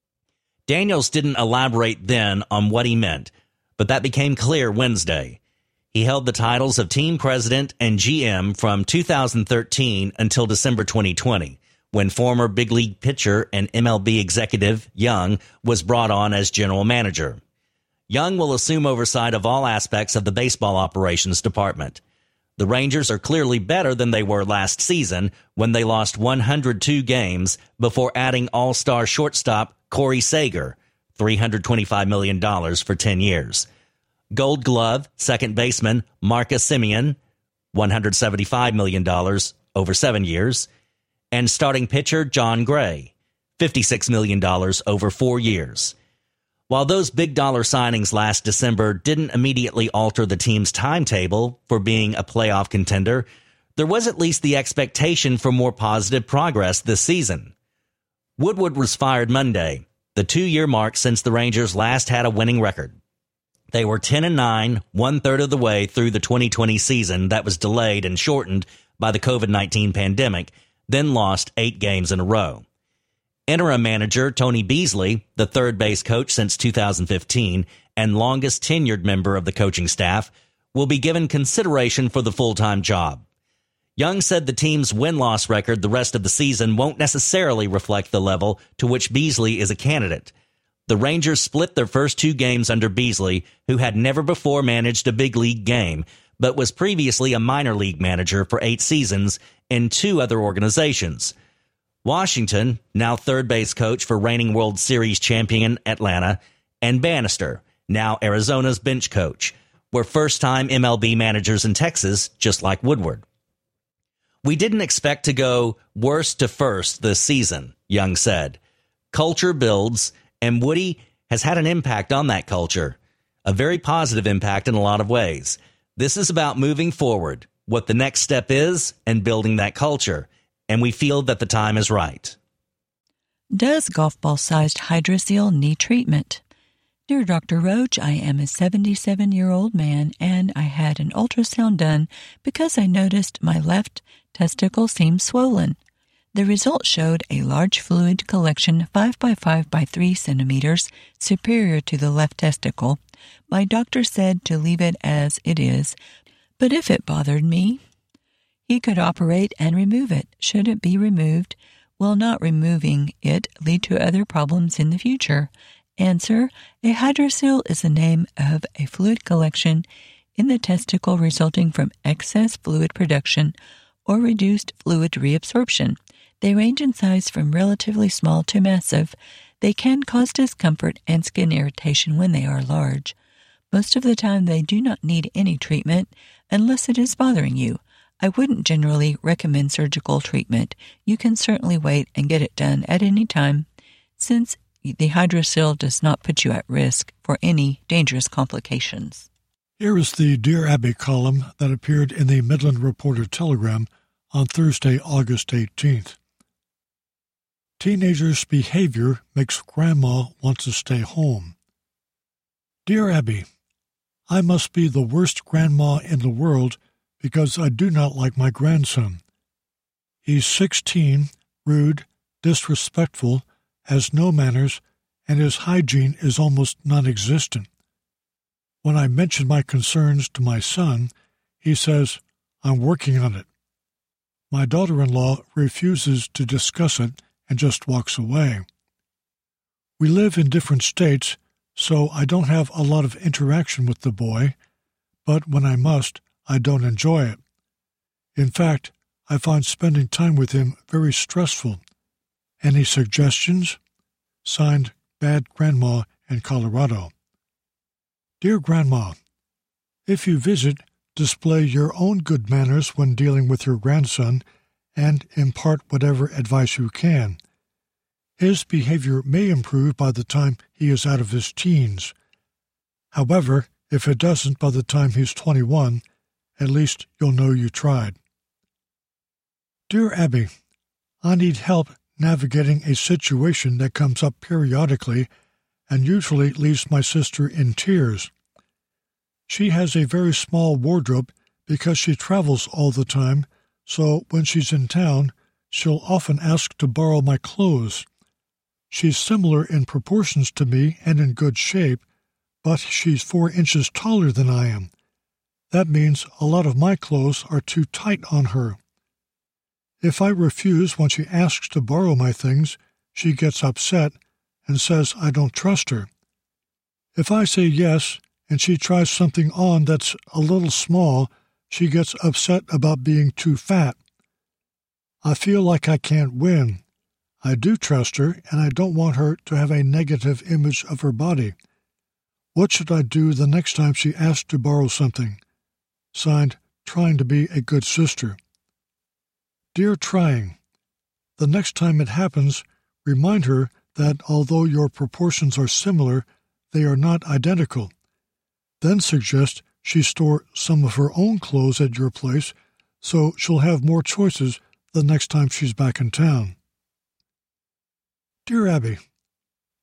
[SPEAKER 2] Daniels didn't elaborate then on what he meant, but that became clear Wednesday. He held the titles of team president and G M from two thousand thirteen until December twenty twenty, when former big league pitcher and M L B executive Young was brought on as general manager. Young will assume oversight of all aspects of the baseball operations department. The Rangers are clearly better than they were last season when they lost one hundred two games before adding all-star shortstop Corey Seager, three hundred twenty-five million dollars for ten years. Gold Glove second baseman Marcus Semien, one hundred seventy-five million dollars over seven years. And starting pitcher John Gray, fifty-six million dollars over four years. While those big-dollar signings last December didn't immediately alter the team's timetable for being a playoff contender, there was at least the expectation for more positive progress this season. Woodward was fired Monday. the two-year mark since the Rangers last had a winning record. They were ten and nine, one-third of the way through the twenty twenty season that was delayed and shortened by the covid nineteen pandemic, then lost eight games in a row. Interim manager Tony Beasley, the third base coach since two thousand fifteen and longest tenured member of the coaching staff, will be given consideration for the full-time job. Young said the team's win-loss record the rest of the season won't necessarily reflect the level to which Beasley is a candidate. The Rangers split their first two games under Beasley, who had never before managed a big league game, but was previously a minor league manager for eight seasons in two other organizations. Washington, now third base coach for reigning World Series champion Atlanta, and Bannister, now Arizona's bench coach, were first-time M L B managers in Texas, just like Woodward. We didn't expect to go worst to first this season, Young said. Culture builds, and Woody has had an impact on that culture, a very positive impact in a lot of ways. This is about moving forward, what the next step is, and building that culture, and we feel that the time is right.
[SPEAKER 4] Does golf ball-sized Hydrocele need treatment? Dear Doctor Roach, I am a seventy-seven-year-old man, and I had an ultrasound done because I noticed my left testicle seemed swollen. The result showed a large fluid collection five by five by three centimeters superior to the left testicle. My doctor said to leave it as it is, but if it bothered me, he could operate and remove it. Should it be removed? Will not removing it lead to other problems in the future? Answer: a hydrocele is the name of a fluid collection in the testicle resulting from excess fluid production or reduced fluid reabsorption. They range in size from relatively small to massive. They can cause discomfort and skin irritation when they are large. Most of the time they do not need any treatment unless it is bothering you. I wouldn't generally recommend surgical treatment. You can certainly wait and get it done at any time, since the hydrocele does not put you at risk for any dangerous complications.
[SPEAKER 5] Here is the Dear Abby column that appeared in the Midland Reporter Telegram on Thursday, August eighteenth. Teenagers' behavior makes Grandma want to stay home. Dear Abby, I must be the worst grandma in the world because I do not like my grandson. He's sixteen, rude, disrespectful, has no manners, and his hygiene is almost non-existent. When I mention my concerns to my son, he says, I'm working on it. My daughter-in-law refuses to discuss it and just walks away. We live in different states, so I don't have a lot of interaction with the boy, but when I must, I don't enjoy it. In fact, I find spending time with him very stressful. Any suggestions? Signed, Bad Grandma in Colorado. Dear Grandma, if you visit, display your own good manners when dealing with your grandson and impart whatever advice you can. His behavior may improve by the time he is out of his teens. However, if it doesn't by the time he's twenty-one, at least you'll know you tried. Dear Abby, I need help navigating a situation that comes up periodically and usually leaves my sister in tears. She has a very small wardrobe because she travels all the time, so when she's in town, she'll often ask to borrow my clothes. She's similar in proportions to me and in good shape, but she's four inches taller than I am. That means a lot of my clothes are too tight on her. If I refuse when she asks to borrow my things, she gets upset and says I don't trust her. If I say yes and she tries something on that's a little small, she gets upset about being too fat. I feel like I can't win. I do trust her, and I don't want her to have a negative image of her body. What should I do the next time she asks to borrow something? Signed, Trying to be a good sister. Dear Trying, the next time it happens, remind her that although your proportions are similar, they are not identical. Then suggest she store some of her own clothes at your place so she'll have more choices the next time she's back in town. Dear Abby,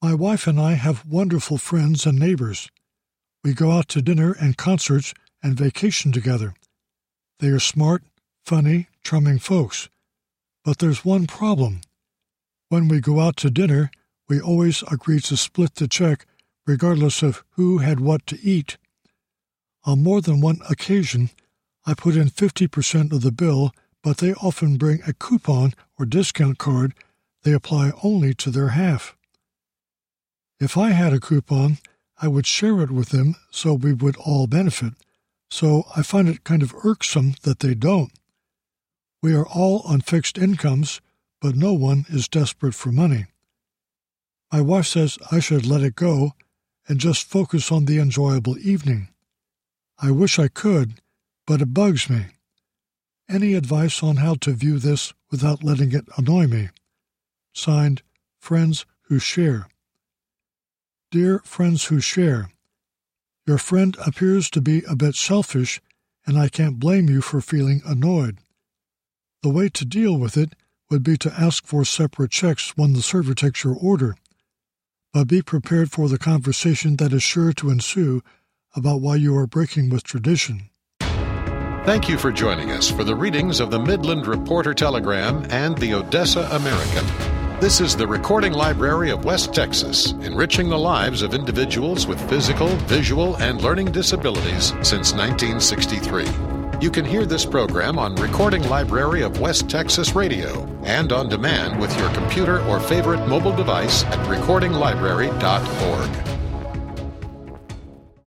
[SPEAKER 5] My wife and I have wonderful friends and neighbors. We go out to dinner and concerts and vacation together. They are smart, funny, charming folks. But there's one problem. When we go out to dinner, we always agree to split the check regardless of who had what to eat. On more than one occasion, I put in fifty percent of the bill, but they often bring a coupon or discount card they apply only to their half. If I had a coupon, I would share it with them so we would all benefit, so I find it kind of irksome that they don't. We are all on fixed incomes, but no one is desperate for money. My wife says I should let it go and just focus on the enjoyable evening. I wish I could, but it bugs me. Any advice on how to view this without letting it annoy me? Signed, Friends Who Share. Dear Friends Who Share, your friend appears to be a bit selfish, and I can't blame you for feeling annoyed. The way to deal with it would be to ask for separate checks when the server takes your order, but be prepared for the conversation that is sure to ensue about why you are breaking with tradition.
[SPEAKER 1] Thank you for joining us for the readings of the Midland Reporter Telegram and the Odessa American. This is the Recording Library of West Texas, enriching the lives of individuals with physical, visual, and learning disabilities since nineteen sixty-three. You can hear this program on Recording Library of West Texas Radio and on demand with your computer or favorite mobile device at recording library dot org.